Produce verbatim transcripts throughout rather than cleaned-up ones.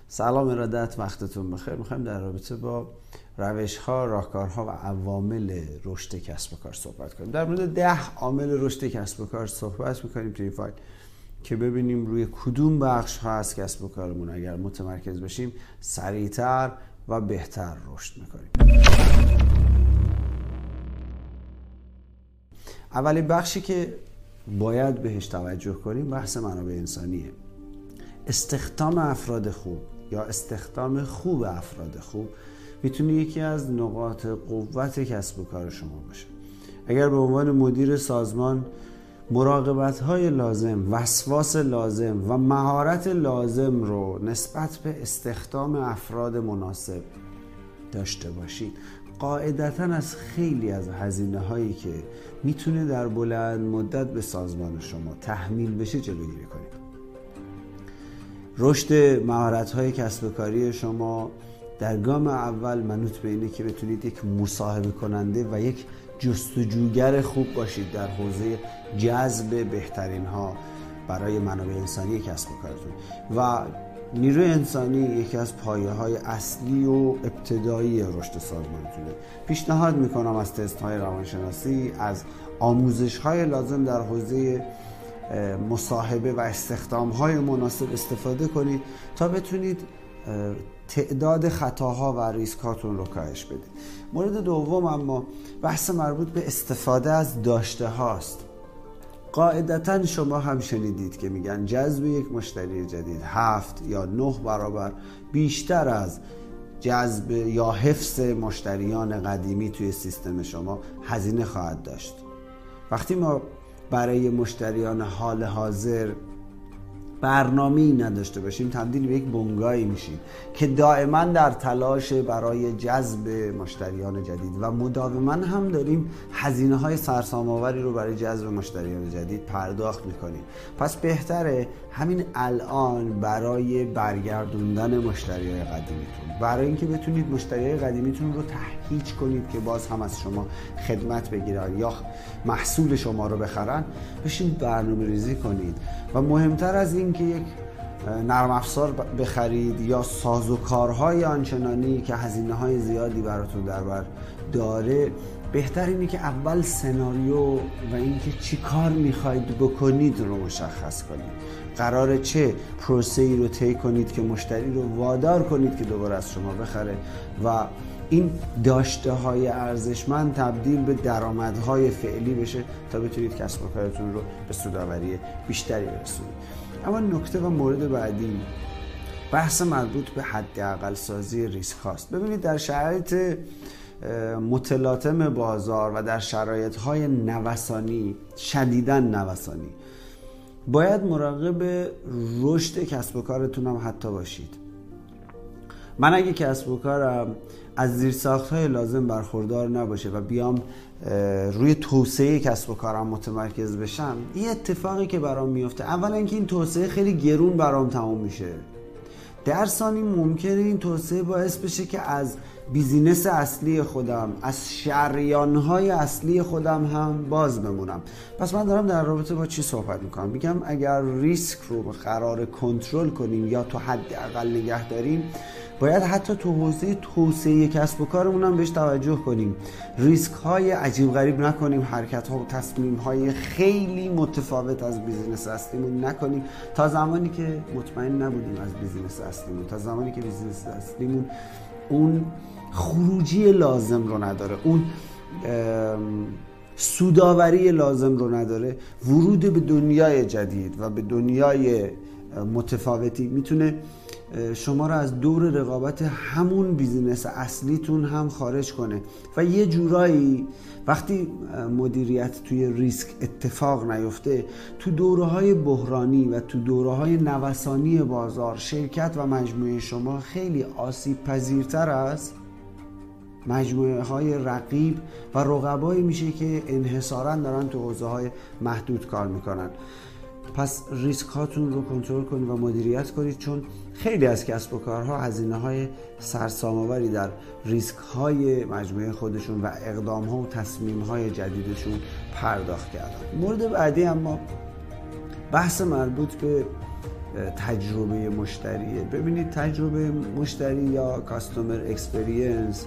سلام ارادت، وقتتون بخیر. میخوایم در رابطه با روش‌ها، راهکارها و عوامل رشد کسب و کار صحبت کنیم. در مورد ده عامل رشد کسب و کار صحبت میکنیم توی این فایل که ببینیم روی کدوم بخش ها از کسب و کارمون اگر متمرکز بشیم سریعتر و بهتر رشد میکنیم. اولین بخشی که باید بهش توجه کنیم بحث منابع انسانیه. استخدام افراد خوب یا استخدام خوب افراد خوب میتونه یکی از نقاط قوت کسب و کار شما باشه. اگر به عنوان مدیر سازمان مراقبت‌های لازم، وسواس لازم و مهارت لازم رو نسبت به استخدام افراد مناسب داشته باشید، قاعدتاً از خیلی از هزینه هایی که میتونه در بلند مدت به سازمان شما تحمیل بشه جلوگیری کنید. رشد مهارت‌های کسب و کاری شما در گام اول منوط به اینه که بتونید یک مصاحبه کننده و یک جستجوگر خوب باشید در حوزه جذب بهترین ها برای منابع انسانی کسب و کارتون. و نیروی انسانی یکی از پایه‌های اصلی و ابتدایی رشد سازمانتونه. پیشنهاد میکنم از تست‌های روانشناسی، از آموزش‌های لازم در حوزه مصاحبه و استخدام‌های مناسب استفاده کنید تا بتونید تعداد خطاها و ریسکاتون رو کاهش بدید. مورد دوم اما بحث مربوط به استفاده از داشته هاست. قاعدتاً شما هم شنیدید که میگن جذب یک مشتری جدید هفت یا نه برابر بیشتر از جذب یا حفظ مشتریان قدیمی توی سیستم شما هزینه خواهد داشت. وقتی ما برای مشتریان حال حاضر برنامه‌ای نداشته باشیم تبدیل به یک بنگاهی میشیم که دائما در تلاش برای جذب مشتریان جدید و مداوما هم داریم هزینه‌های سرسام‌آوری رو برای جذب مشتریان جدید پرداخت میکنیم. پس بهتره همین الان برای برگردوندن مشتریای قدیمیتون، برای اینکه بتونید مشتریای قدیمیتون رو تهییج کنید که باز هم از شما خدمت بگیرن یا محصول شما رو بخرن، بشین برنامه‌ریزی کنید. و مهمتر از این که یک نرم افزار بخرید یا سازوکارهای آنچنانی که هزینه‌های زیادی براتون در بر داره، بهتر اینه که اول سناریو و اینکه چی کار میخواید بکنید رو مشخص کنید. قراره چه پروسه‌ای رو طی کنید که مشتری رو وادار کنید که دوباره از شما بخره و این داشته های ارزشمند تبدیل به درآمدهای فعلی بشه تا بتونید کسب و کارتون رو به سودآوری بیشتری برسونید. اما نکته و مورد بعدی بحث مربوط به حداقل سازی ریسک هاست. ببینید در شرایط متلاطم بازار و در شرایط های نوسانی، شدیداً نوسانی، باید مراقب رشد کسب و کارتون هم حتی باشید. من اگه کسب و کارم از زیرساخت‌های لازم برخوردار نباشه و بیام روی توسعه کسب و کارم متمرکز بشم، یه اتفاقی که برام میفته، اولا اینکه این توسعه خیلی گرون برام تموم میشه. در ثانی ممکنه این توسعه باعث بشه که از بیزینس اصلی خودم، از شریان‌های اصلی خودم هم باز بمونم. پس من دارم در رابطه با چی صحبت میکنم؟ میگم اگر ریسک رو قرار کنترل کنیم یا تا حد اقل نگه داریم، باید حتی تو حوزه توسعه کسب و کارمون هم بهش توجه کنیم. ریسک های عجیب غریب نکنیم، حرکت ها و تصمیم های خیلی متفاوت از بیزینس اصلیمون نکنیم تا زمانی که مطمئن نبودیم از بیزینس اصلیمون، تا زمانی که بیزینس اصلیمون اون خروجی لازم رو نداره، اون سوداوری لازم رو نداره. ورود به دنیای جدید و به دنیای متفاوتی میتونه شما رو از دور رقابت همون بیزینس اصلیتون هم خارج کنه و یه جورایی وقتی مدیریت توی ریسک اتفاق نیفته، تو دوره‌های بحرانی و تو دوره‌های نوسانی بازار شرکت و مجموعه شما خیلی آسیب پذیرتر از مجموعه های رقیب و رقبایی میشه که انحصاراً دارن تو حوزه‌های محدود کار میکنن. پس ریسک هاتون رو کنترل کنید و مدیریت کنید، چون خیلی از کسب و کارها هزینه های سرسام‌آوری در ریسک های مجموعه خودشون و اقدام ها و تصمیم های جدیدشون پرداخت کردن. مورد بعدی اما بحث مربوط به تجربه مشتریه. ببینید تجربه مشتری یا کاستومر اکسپریانس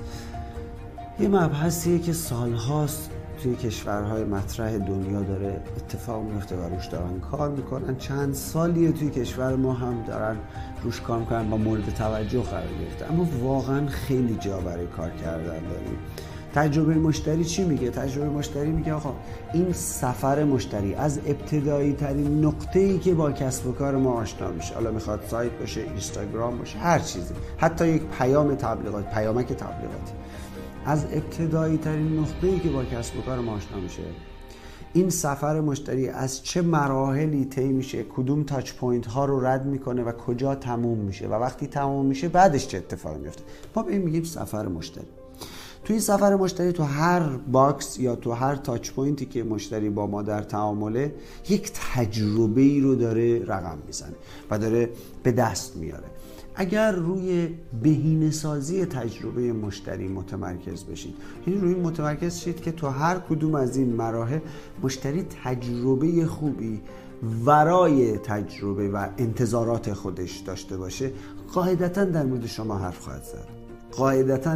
یه مبحثیه که سالهاست توی کشورهای مطرح دنیا داره اتفاق میفته و روش دارن کار میکنن. چند سالیه توی کشور ما هم دارن روش کار میکنن و مورد توجه قرار گرفته، اما واقعا خیلی جا برای کار کردن داریم. تجربه مشتری چی میگه؟ تجربه مشتری میگه آقا این سفر مشتری از ابتدایی ترین نقطه‌ای که با کسب و کار ما آشنا میشه، حالا میخواد سایت باشه، اینستاگرام باشه، هر چیزی، حتی یک پیام تبلیغات، پیامک تبلیغاتی، از ابتدایی ترین نقطه‌ای که با کسب و کار ما آشنا میشه، این سفر مشتری از چه مراحلی طی میشه، کدوم تاچ پوینت ها رو رد میکنه و کجا تموم میشه و وقتی تموم میشه بعدش چه اتفاقی میفته، ما به این میگیم سفر مشتری. توی سفر مشتری تو هر باکس یا تو هر تاچ پوینتی که مشتری با ما در تعامله یک تجربه ای رو داره رقم میزنه و داره به دست میاره. اگر روی بهینه سازی تجربه مشتری متمرکز بشید، یعنی روی متمرکز شید که تو هر کدوم از این مراحل مشتری تجربه خوبی ورای تجربه و انتظارات خودش داشته باشه، قاعدتاً در مورد شما حرف خواهد زد. قاعدتاً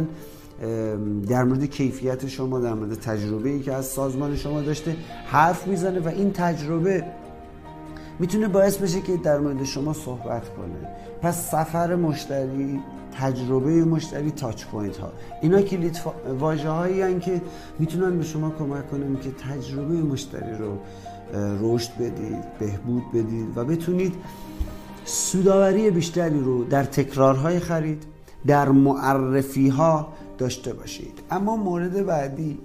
در مورد کیفیت شما، در مورد تجربه‌ای که از سازمان شما داشته حرف میزنه و این تجربه میتونه باعث بشه که در مورد شما صحبت کنه. پس سفر مشتری، تجربه مشتری، تاچ پوینت ها، اینا کلید واژه هایی هستند که میتونن به شما کمک کنن که تجربه مشتری رو رشد بدید، بهبود بدید و بتونید سودآوری بیشتری رو در تکرارهای خرید، در معرفی ها داشته باشید. اما مورد بعدی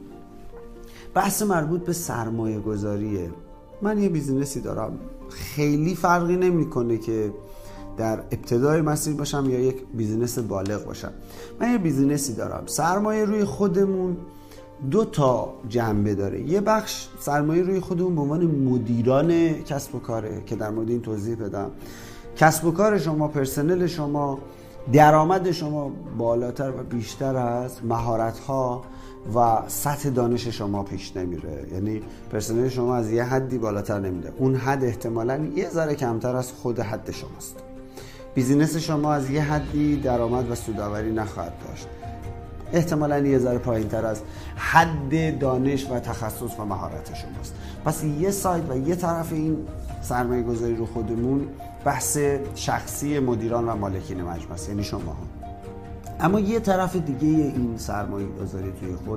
بحث مربوط به سرمایه گذاریه. من یه بیزینسی دارم، خیلی فرقی نمیکنه که در ابتدای مسیر باشم یا یک بیزینس بالغ باشم. من یه بیزینسی دارم، سرمایه روی خودمون دو تا جنبه داره. یه بخش سرمایه روی خودمون به عنوان مدیران کسب و کاره که در مورد این توضیح بدم. کسب و کار شما، پرسنل شما، درآمد شما بالاتر و بیشتر از مهارت‌ها و سطح دانش شما پیش نمیره، یعنی پرسنل شما از یه حدی بالاتر نمیره، اون حد احتمالاً یه ذره کمتر از خود حد شماست. بیزینس شما از یه حدی درآمد و سودآوری نخواهد داشت، احتمالاً یه ذره پایینتر از حد دانش و تخصص و مهارت شماست. پس یه سایت و یه طرف این سرمایه گذاری رو خودمون بحث شخصی مدیران و مالکین مجموعه است، یعنی شما ها. اما یه طرف دیگه این سرمایه گذاری توی خود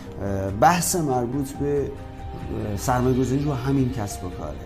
بحث مربوط به سرمایه گذاری رو همین کسب و کاره.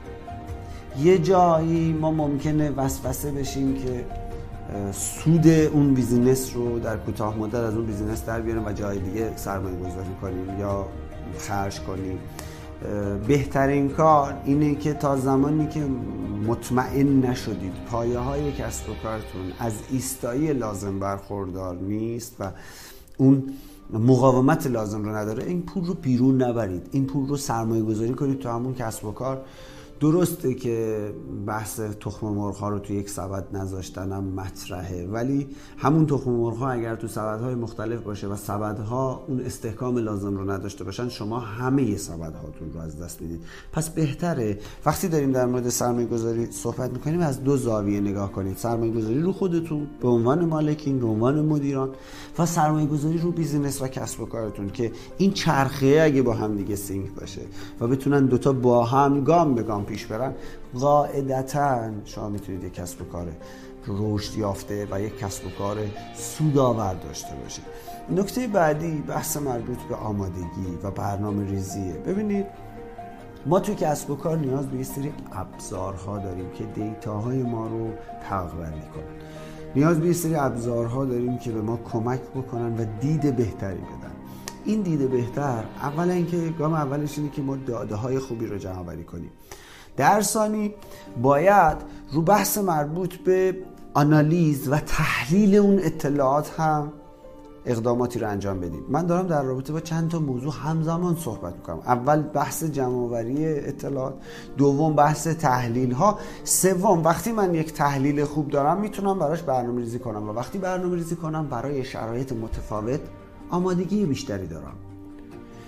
یه جایی ما ممکنه وسوسه بشیم که سود اون بیزینس رو در کوتاه مدت از اون بیزینس در بیاریم و جای دیگه سرمایه گذاری کنیم یا خرج کنیم. بهترین کار اینه که تا زمانی که مطمئن نشدید پایه های کسب و کارتون از ایستایی لازم برخوردار نیست و اون مقاومت لازم رو نداره، این پول رو بیرون نبرید، این پول رو سرمایه گذاری کنید تو همون کسب و کار. درسته که بحث تخم مرغ ها رو تو یک سبد نذاشتنم مطرحه، ولی همون تخم مرغ ها اگر تو سبدهای مختلف باشه و سبدها اون استحکام لازم رو نداشته باشن، شما همه سبد هاتون رو از دست میدید. پس بهتره وقتی داریم در مورد سرمایه گذاری صحبت میکنیم از دو زاویه نگاه کنید: سرمایه گذاری رو خودتون به عنوان مالکین، به عنوان مدیران، و سرمایه گذاری رو بیزینس و کسب و کارتون که این چرخه اگه با هم دیگه سینک باشه و بتونن دوتا با هم گام به گام پیش برن، قاعدتاً شما میتونید یک کسب و کار رشد یافته و یک کسب و کار سودآور داشته باشید. نکته بعدی بحث مربوط به آمادگی و برنامه ریزیه. ببینید ما توی کسب و کار نیاز به یه سری ابزارها داریم که دیتاهای ما رو تقویت کنن. نیاز به یه سری ابزارها داریم که به ما کمک بکنن و دید بهتری بدن. این دید بهتر اولا اینکه گام اولش اینه که ما داده های خوبی رو جمع آوری کنیم. در ثانی باید رو بحث مربوط به آنالیز و تحلیل اون اطلاعات هم اقداماتی رو انجام بدیم. من دارم در رابطه با چند تا موضوع همزمان صحبت میکنم. اول بحث جمع‌آوری اطلاعات، دوم بحث تحلیل ها، سوم وقتی من یک تحلیل خوب دارم میتونم براش برنامه‌ریزی کنم و وقتی برنامه‌ریزی کنم برای شرایط متفاوت آمادگی بیشتری دارم.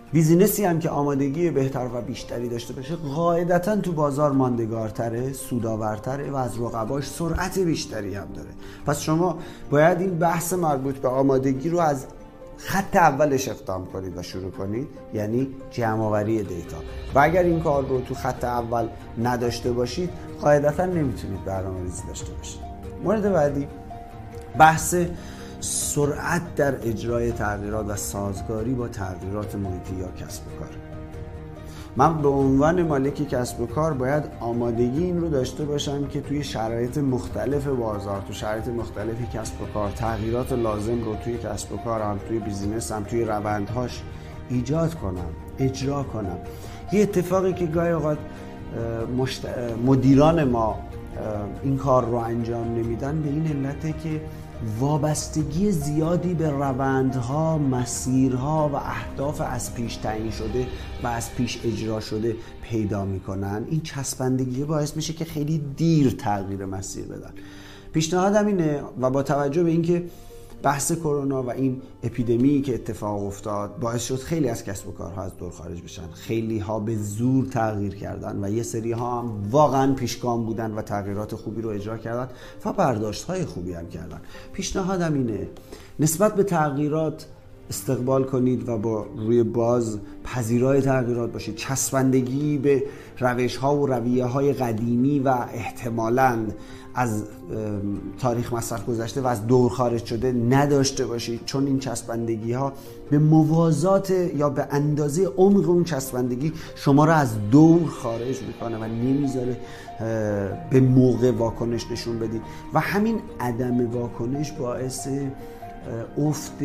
بیزینسی هم که آمادگی بهتر و بیشتری داشته باشه قاعدتاً تو بازار ماندگارتره، سودآورتره و از رقباش سرعت بیشتری هم داره. پس شما باید این بحث مربوط به آمادگی رو از خط اولش اقدام کنید و شروع کنید، یعنی جمع‌آوری دیتا. و اگر این کار رو تو خط اول نداشته باشید قاعدتاً نمیتونید برنامه‌ریزی داشته باشید. مورد بعدی بحث سرعت در اجرای تغییرات و سازگاری با تغییرات محیطی یا کسب و کار. من به عنوان مالک کسب و کار باید آمادگی این رو داشته باشم که توی شرایط مختلف بازار، تو شرایط مختلفی کسب و کار تغییرات لازم رو توی کسب و کارم، توی بیزینسم، توی روندهاش ایجاد کنم، اجرا کنم. یه اتفاقی که گاهی اوقات مشت... مدیران ما این کار رو انجام نمیدن به این علته که وابستگی زیادی به روندها، مسیرها و اهداف از پیش تعیین شده و از پیش اجرا شده پیدا میکنن. این چسبندگی باعث میشه که خیلی دیر تغییر مسیر بدن. پیشنهادم اینه و با توجه به اینکه بحث کرونا و این اپیدمی که اتفاق افتاد باعث شد خیلی از کسب و کارها از دور خارج بشن، خیلی ها به زور تغییر کردن و یه سری ها هم واقعا پیشگام بودن و تغییرات خوبی رو اجرا کردن و برداشت های خوبی هم کردن. پیشنهادم اینه نسبت به تغییرات استقبال کنید و با روی باز پذیرای تغییرات باشید. چسبندگی به روش ها و رویه های قدیمی و احتمالاً از تاریخ مصرف گذشته و از دور خارج شده نداشته باشید، چون این چسبندگی ها به موازات یا به اندازه عمق اون چسبندگی شما را از دور خارج میکنه و نمیذاره به موقع واکنش نشون بدید و همین عدم واکنش باعث افت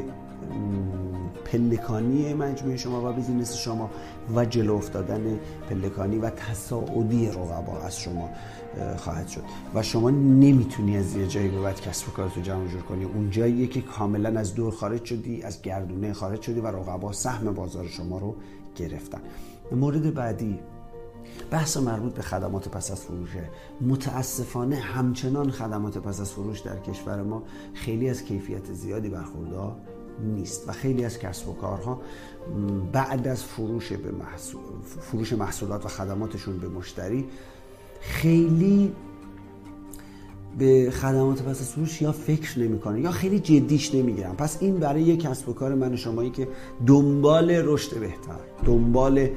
پلکانی مجموعه شما و بیزینس شما و جلو افتادن پلکانی و تصاعدی رقبا از شما خواهد شد و شما نمیتونی از یه جایی به بعد کسب و کارتو جمع جور کنی. اون جاییه که کاملا از دور خارج شدی، از گردونه خارج شدی و رقبا سهم بازار شما رو گرفتن. مورد بعدی بحث مربوط به خدمات پس از فروشه. متاسفانه همچنان خدمات پس از فروش در کشور ما خیلی از کیفیت زیادی برخوردار نیست و خیلی از کسب و کارها بعد از فروش به محصول، فروش محصولات و خدماتشون به مشتری خیلی به خدمات پس از فروش یا فکر نمی‌کنه یا خیلی جدیش نمیگیرن. پس این برای یک کسب و کار من و شمایی که دنبال رشد بهتر، دنبال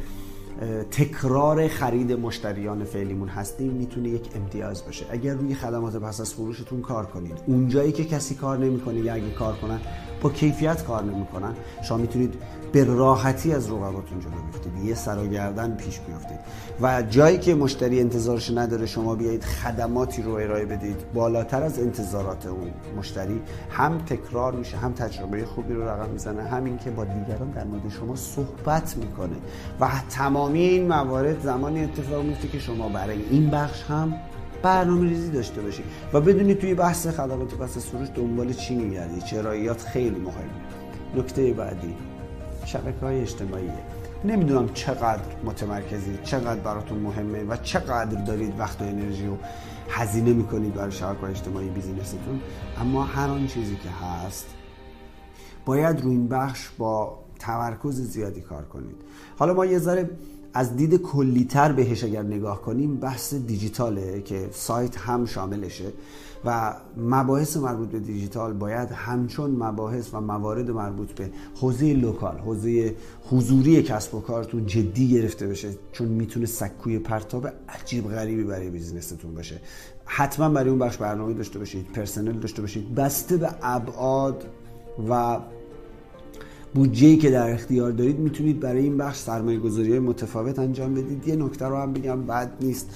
تکرار خرید مشتریان فعلیمون هستیم میتونه یک امتیاز باشه. اگر روی خدمات پس از فروشتون کار کنید، اونجایی که کسی کار نمیکنه یا اگه کار کنن با کیفیت کار نمیکنن، شما میتونید به راحتی از رقباتون جلو بیفتید، یه سر و گردن پیش بیافتید و جایی که مشتری انتظارش نداره شما بیایید خدماتی رو ارائه بدید بالاتر از انتظارات اون مشتری، هم تکرار میشه، هم تجربه خوبی رو رقم میزنه، همین که با دیگران در مورد شما صحبت میکنه و تمامی این موارد زمانی اتفاق میفته که شما برای این بخش هم برنامه ریزی داشته باشید و بدونید توی بحث خدمات پس از فروش دنبال چی میگردید. چراییات خیلی مهمه. نکته بعدی شبکه‌های اجتماعیه. نمیدونم چقدر متمرکزید، چقدر براتون مهمه و چقدر دارید وقت و انرژی رو هزینه میکنید برای شبکه‌های اجتماعی بیزینستون، اما هر آن چیزی که هست باید روی این بخش با تمرکز زیادی کار کنید. حالا ما یه ذره از دید کلی‌تر بهش اگر نگاه کنیم بحث دیجیتاله که سایت هم شاملشه و مباحث مربوط به دیجیتال باید همچون مباحث و موارد مربوط به حوزه لوکال، حوزه حضوری کسب و کارتون جدی گرفته بشه، چون میتونه سکوی پرتاب عجیب غریبی برای بیزینستون باشه. حتما برای اون بخش برنامه داشته باشید، پرسنل داشته باشید، بسته به ابعاد و بودجه‌ای که در اختیار دارید میتونید برای این بخش سرمایه‌گذاری‌های متفاوت انجام بدید. یه نکته رو هم بگم بد نیست،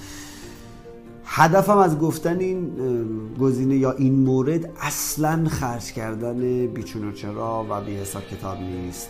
هدفم از گفتن این گزینه یا این مورد اصلاً خرج کردن بیچون و چرا و بی حساب کتاب نیست.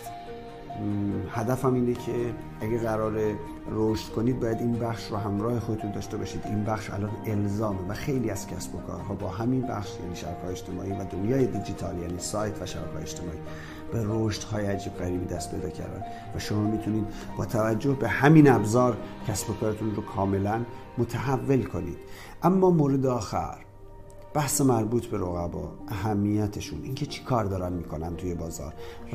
هدفم اینه که اگه قراره رشد کنید باید این بخش رو همراه خودتون داشته باشید. این بخش الان الزامه و خیلی از کسب و کارها با همین بخش یعنی شبکه‌های اجتماعی و دنیای دیجیتال یعنی سایت و شبکه‌های اجتماعی به رشدهای عجیب غریبی دست پیدا کردن و شما میتونید با توجه به همین ابزار کسب و کارتون رو کاملا متحول کنید. اما مورد آخر بحث مربوط به رقبا، اهمیتشون، اینکه چی کار دارن میکنن توی بازار،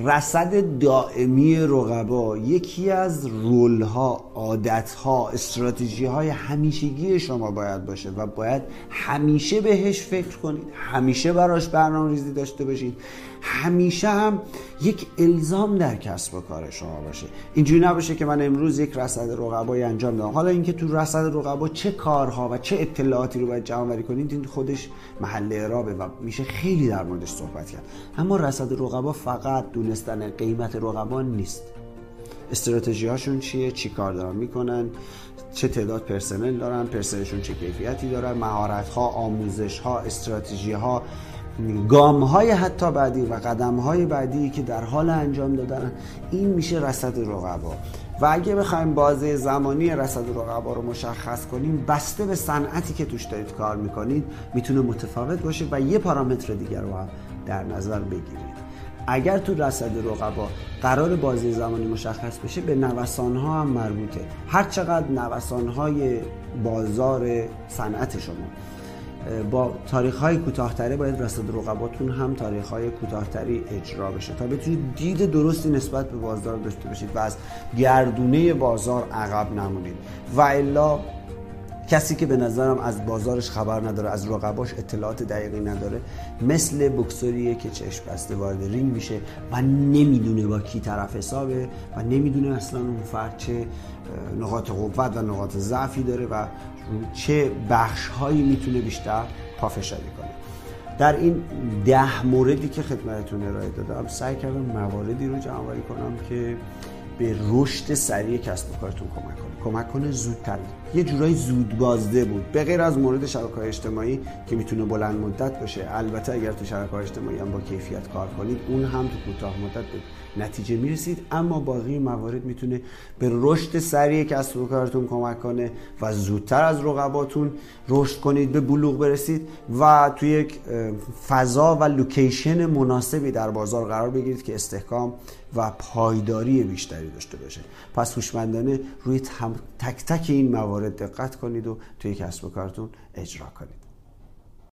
رصد دائمی رقبا یکی از رول‌ها، عادت‌ها، استراتژی‌های همیشگی شما باید باشه و باید همیشه بهش فکر کنید، همیشه براش برنامه‌ریزی داشته باشید، همیشه هم یک الزام در کسب و کار شما باشه. اینجوری نباشه که من امروز یک رصد رقبایی انجام دادم، حالا اینکه تو رصد رقبا چه کارها و چه اطلاعاتی رو باید جمع‌آوری کنید این خودش محل اعرابه و میشه خیلی در موردش صحبت کرد. اما رصد رقبا فقط دونستن قیمت رقبا نیست. استراتژی هاشون چیه، چی کار دارن میکنن، چه تعداد پرسنل دارن، پرسنلشون چه کیفیتی دارن، مهارت ها، آموزش ها، استراتژی ها، گام های حتی بعدی و قدم های بعدی که در حال انجام دادن. این میشه رصد رقبا. و اگه بخوایم بازه زمانی رصد رقبا رو مشخص کنیم، بسته به صنعتی که توش دارید کار میکنید میتونه متفاوت باشه و یه پارامتر دیگر رو هم در نظر بگیرید. اگر تو رصد رقبا قرار بازه زمانی مشخص بشه، به نوسان‌ها هم مربوطه. هر چقدر نوسان‌های بازار صنعت شما با تاریخ‌های کوتاه‌تری، باید رصد رقباتون هم تاریخ‌های کوتاه‌تری اجرا بشه تا بتونید دید درستی نسبت به بازار داشته باشید و از گردونه بازار عقب نمونید. و الا کسی که به نظرم از بازارش خبر نداره، از رقباش اطلاعات دقیقی نداره، مثل بوکسوریه که چشم بسته وارد رینگ میشه و نمیدونه با کی طرف حسابه و نمیدونه اصلا اون فرد چه نقاط قوت و نقاط ضعفی داره و چه بخش‌هایی میتونه بیشتر پافشاری کنه. در این ده موردی که خدمتتون ارائه دادم سعی کردم مواردی رو جمع‌آوری کنم که به رشد سریع کسب و کارتون کمک کنه، کمک کنه زودتر، یه جورایی زود بازده بود، به غیر از مورد شبکه‌های اجتماعی که میتونه بلند مدت باشه. البته اگر تو شبکه‌های اجتماعی هم با کیفیت کار کنید، اون هم تو کوتاه مدت به نتیجه میرسید، اما باقی موارد میتونه به رشد سریع کسب و کارتون کمک کنه و زودتر از رقباتون رشد کنید، به بلوغ برسید و توی یک فضا و لوکیشن مناسبی در بازار قرار بگیرید که استحکام و پایداری بیشتری داشته باشه. پس هوشمندانه روی تک تک این موارد دقت کنید و توی کسب و کارتون اجرا کنید.